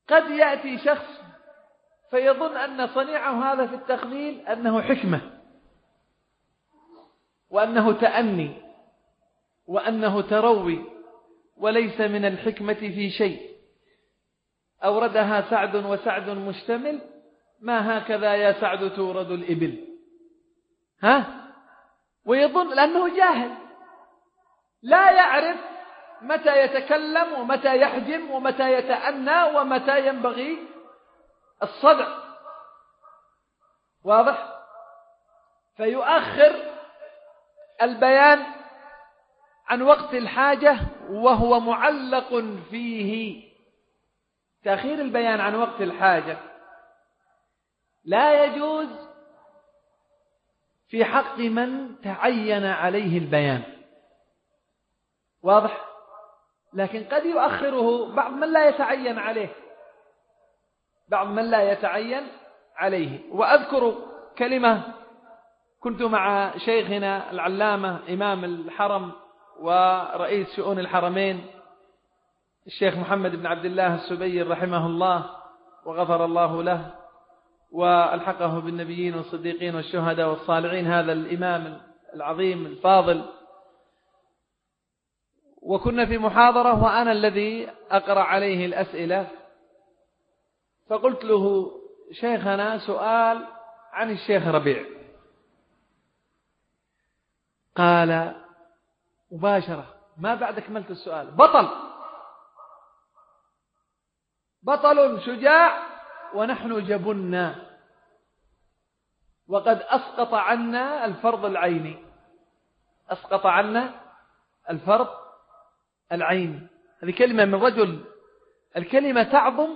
قد يأتي شخص فيظن أن صنيعه هذا في التخميل أنه حكمة، وأنه تأني، وأنه تروي، وليس من الحكمة في شيء. أوردها سعد وسعد مشتمل، ما هكذا يا سعد تورد الإبل. ويظن لأنه جاهل لا يعرف متى يتكلم ومتى يحجم ومتى يتأنى ومتى ينبغي الصدع، واضح؟ فيؤخر البيان عن وقت الحاجة وهو معلق فيه. تأخير البيان عن وقت الحاجة لا يجوز في حق من تعين عليه البيان، واضح؟ لكن قد يؤخره بعض من لا يتعين عليه، بعض من لا يتعين عليه. وأذكر كلمة كنت مع شيخنا العلامة إمام الحرم ورئيس شؤون الحرمين الشيخ محمد بن عبد الله السبير رحمه الله وغفر الله له والحقه بالنبيين والصديقين والشهداء والصالحين، هذا الإمام العظيم الفاضل. وكنا في محاضرة وأنا الذي أقرأ عليه الأسئلة، فقلت له: شيخنا سؤال عن الشيخ ربيع. قال مباشرة ما بعد أكملت السؤال: بطل شجاع ونحن جبنا، وقد أسقط عنا الفرض العيني. أسقط عنا الفرض العيني، هذه كلمة من رجل، الكلمة تعظم،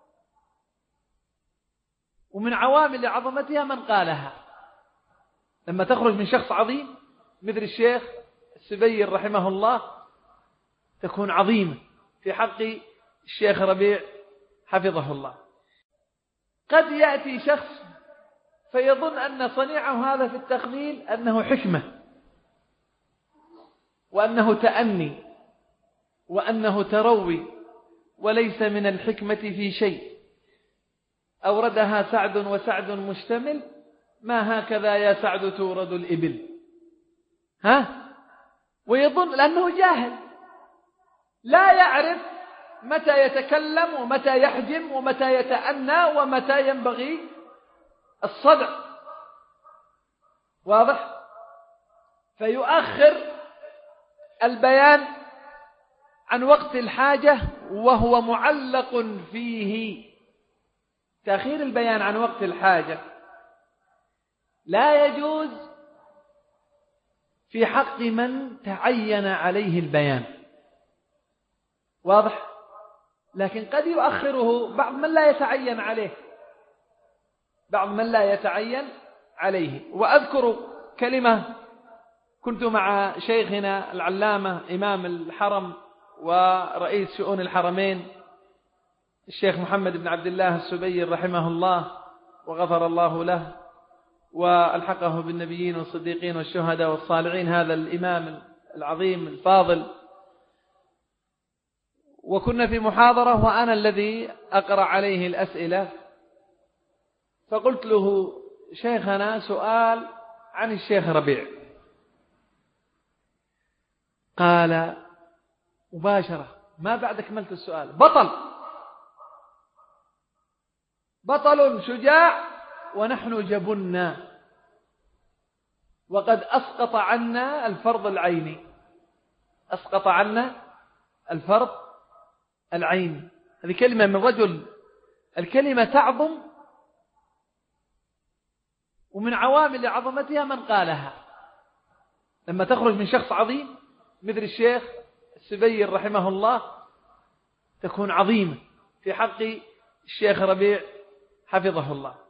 ومن عوامل عظمتها من قالها. لما تخرج من شخص عظيم مثل الشيخ السبير رحمه الله تكون عظيمة في حق الشيخ ربيع حفظه الله. قد يأتي شخص فيظن أن صنيعه هذا في التخميل أنه حكمة، وأنه تأني، وأنه تروي، وليس من الحكمة في شيء. أوردها سعد وسعد مشتمل، ما هكذا يا سعد تورد الإبل. ويظن لأنه جاهل لا يعرف متى يتكلم ومتى يحجم ومتى يتأنى ومتى ينبغي الصدع، واضح؟ فيؤخر البيان عن وقت الحاجة وهو معلق فيه. تأخير البيان عن وقت الحاجة لا يجوز في حق من تعين عليه البيان، واضح؟ لكن قد يؤخره بعض من لا يتعين عليه، بعض من لا يتعين عليه. وأذكر كلمة كنت مع شيخنا العلامة إمام الحرم ورئيس شؤون الحرمين الشيخ محمد بن عبد الله السبير رحمه الله وغفر الله له والحقه بالنبيين والصديقين والشهداء والصالحين، هذا الإمام العظيم الفاضل. وكنا في محاضرة وأنا الذي أقرأ عليه الأسئلة، فقلت له: شيخنا سؤال عن الشيخ ربيع. قال مباشرة ما بعد أكملت السؤال: بطل شجاع ونحن جبنا، وقد أسقط عنا الفرض العيني. أسقط عنا الفرض العيني، هذه كلمة من رجل، الكلمة تعظم، ومن عوامل عظمتها من قالها. لما تخرج من شخص عظيم مثل الشيخ السبير رحمه الله تكون عظيمة في حق الشيخ ربيع حفظه الله.